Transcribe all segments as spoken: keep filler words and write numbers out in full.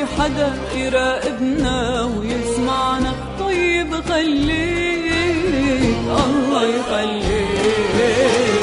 حدا يراقبنا ويسمعنا. طيب خليك الله يخليك.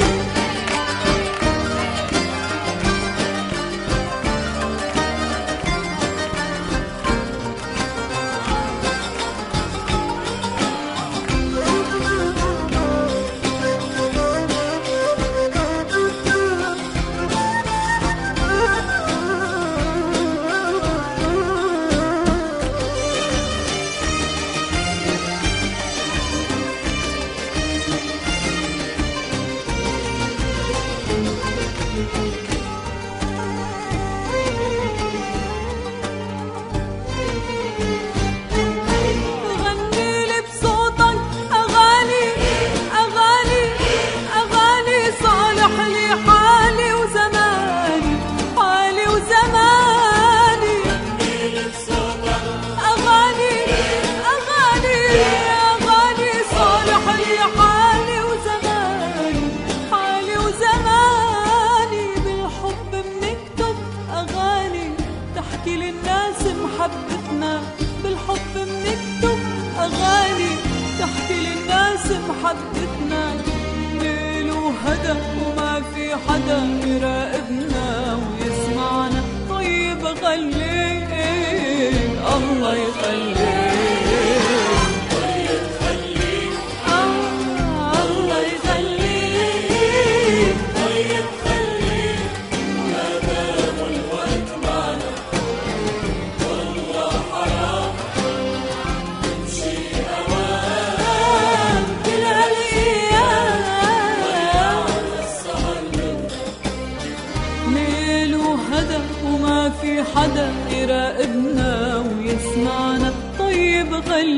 محبتنا بالحب بنكتب أغاني تحكي للناس محبتنا. ليل وهدى وما في حدا يراقبنا ويسمعنا. طيب خليك الله يخليك. طيب خليك آه الله يخليك. طيب خليك ما دام الوقت معنا. والله حرام تمشي أوام كل هالأيام على السهر منك. ليل وهدى وما في حدا يراقبنا ويسمعنا. طيب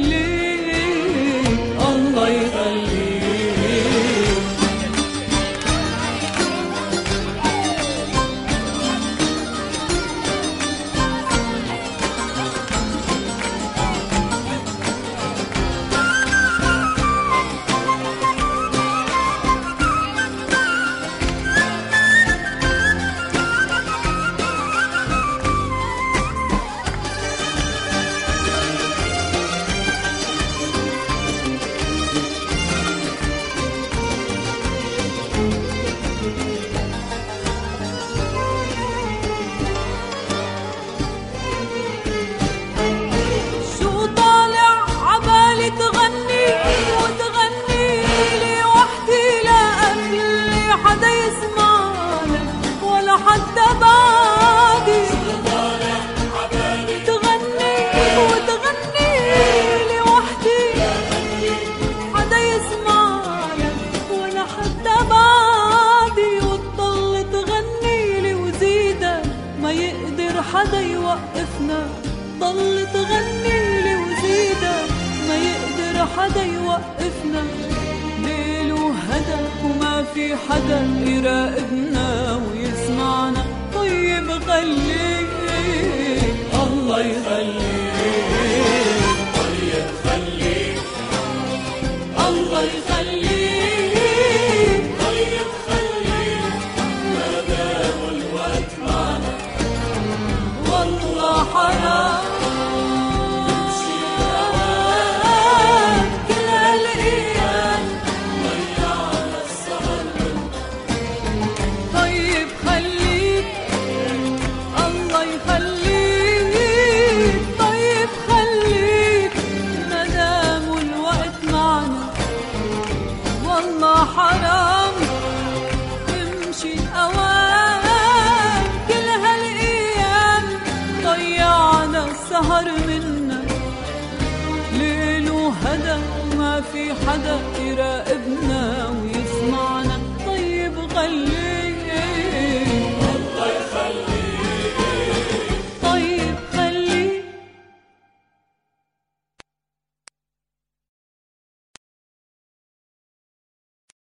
خليك الله يخليك. حدا يوقفنا. ضل تغني لي وزيدا ما يقدر حدا يوقفنا. ليل وهدى وما في حدا يراقبنا ويسمعنا. طيب خليك الله يخليك. طيب خليك الله يخليك. طيب خليك ما دام الوقت معنا. والله حرام تمشي أوام كل هالأيام ضيعنا السهر منك. طيب خليك الله يخليك. طيب خليك ما دام الوقت معنا. والله حرام تمشي أوام كل هالأيام ضيعنا السهر منا. ليل وهدى وما في حدا يراقبنا